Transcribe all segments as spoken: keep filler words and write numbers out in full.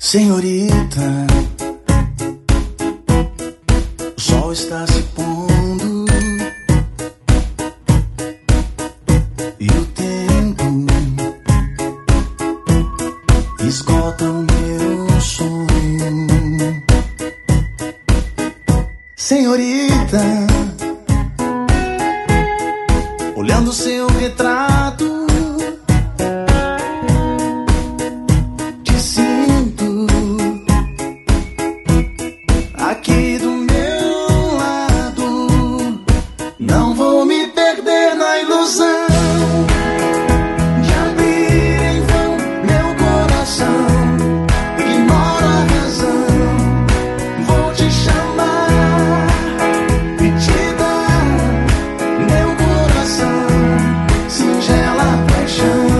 Senhorita, o sol está se pondo e o tempo esgota o meu sonho. Senhorita, olhando seu retrato, aqui do meu lado, não vou me perder na ilusão de abrir em vão meu coração. Ignoro a razão, vou te chamar e te dar meu coração, singela paixão.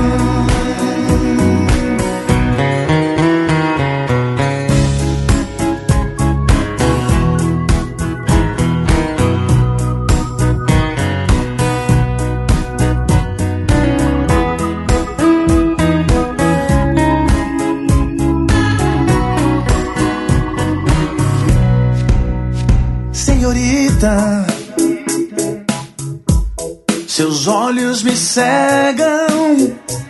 Senhorita, seus olhos me cegam